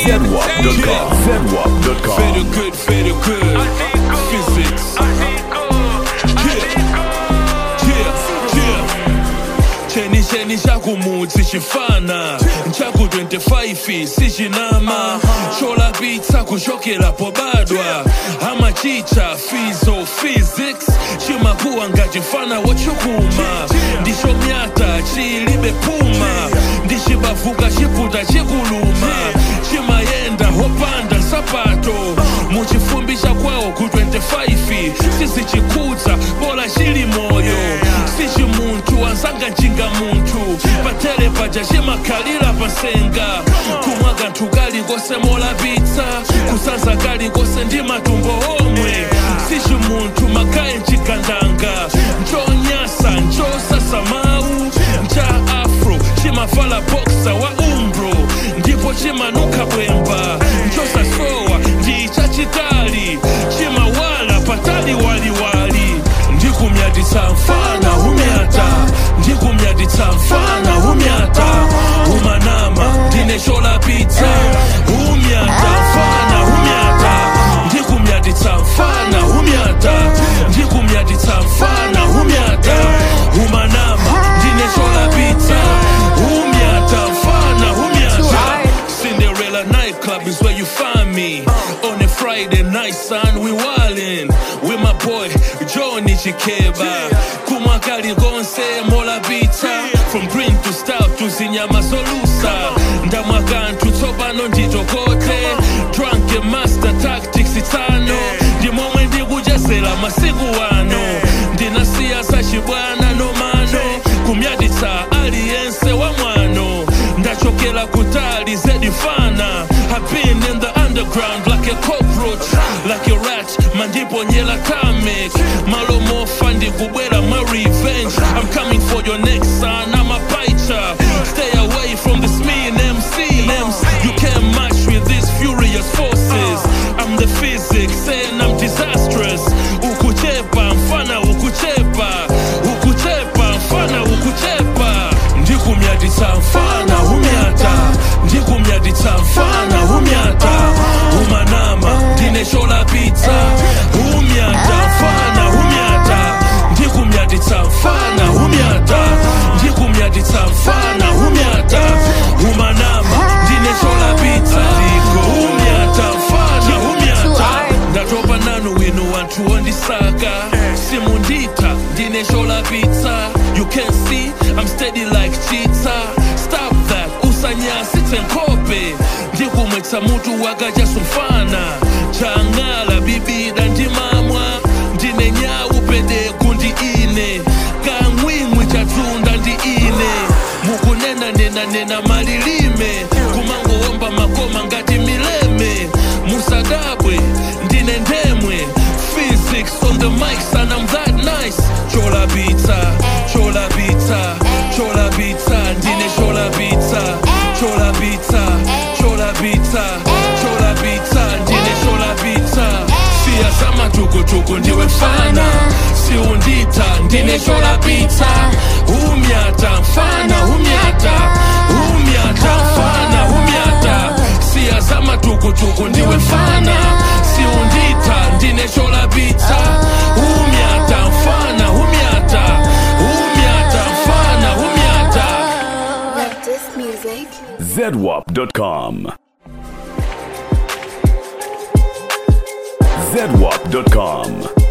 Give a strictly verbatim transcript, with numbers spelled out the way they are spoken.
Zedwap dot com. Zedwap dot com. Very good, very good. Physics. Cheni cheni chaku mutsi chifana Chaku twenty-five sichinama Chola pizza kushokela pobadwa Ama chicha, fizo, physics Chimakuwa ngachifana wachukuma Ndisho miata, chilibe puma Ndishibavuka chiputa chikuluma Chimayenda, hopanda, sapato Muchifumbisha kwao ku twenty-five Sisi chikuta, bola chili moyo Sichi muntu, ansanga chinga muntu Patele paja shimakalila pasenga Kumwaga ntukali kose mola pizza Kusanza kali kose ndima tumbo omwe Sichi muntu makae nchikandanga Ncho nyasa, ncho sasa mau Ncha afro, chimafala boxa wa umbro Ndipo chimanuka bwemba Ncho sasowa, ndicha chitali Chimawala, patali wali wali Ndikumyadisa mfana humyata Ndikumyadisa mfana humyata Umanama, ndineshola pizza Humyata, mfana humyata Ndikumyadisa mfana humyata Ndikumyadisa mfana humyata Umanama, ndineshola pizza Humyata, mfana humyata Cinderella nightclub is where you find me On a Friday night, son, we wildin' With my boy, Johnny Chikeba Kumakali gonse, mola pizza From green to stout to zinyama solusa Ndamwakantu tsobano nditokote Drunken master tactics itano Ndimomwe ndikujazela masiku wano Ndinasiya sashibwana no mano Kumyaditsa aliyense wa mwano Ndachokela kutali zedifana I've been in the underground like a cockroach Like a rat, mandipo nyela tamek Malomo fandi kubwela my revenge I'm coming for your next son, I'm a fighter Stay away from this mean M C You can't match with these furious forces I'm the physics and I'm disastrous Ukuchepa, mfana ukuchepa Ukuchepa, mfana ukuchepa Ndikumyadisa mfana humyata Ndikumyadisa mfana humyata Umanama, ndineshola pizza Humyata, mfana humyata Ndikumyadisa mfana humyata Ndikumyadisa mfana humyata Umanama, ndineshola pizza Humyata, mfana humyata Ndatopa nanu winu wantu wandisaka Simundita, ndineshola pizza You can see, I'm steady like cheetah Stop that, usanyasi tenkope Ndikumwetsa mutu wagaja sumfana Changala bibida ndimamwa Ndine nyawu pede kundi ine Kamwimwi chatunda ndi ine Mukunena nena nena malilime Kumango omba makoma ngati mileme Musadabwe, ndine ndemwe Physics on the mic, son, I'm that nice Chola pizza, chola pizza, chola pizza Ndine chola pizza, chola pizza, chola pizza Chola pizza, ndine chola pizza Siya sama tuku tuku ndiwe mfana Siundita, ndine chola pizza Humyata, mfana humyata Humyata, mfana humyata Siya sama tuku tuku ndiwe mfana Siundita, ndine chola pizza Humyata, mfana humyata Humyata, mfana humyata Like this music Zedwap dot com. Zedwap dot com.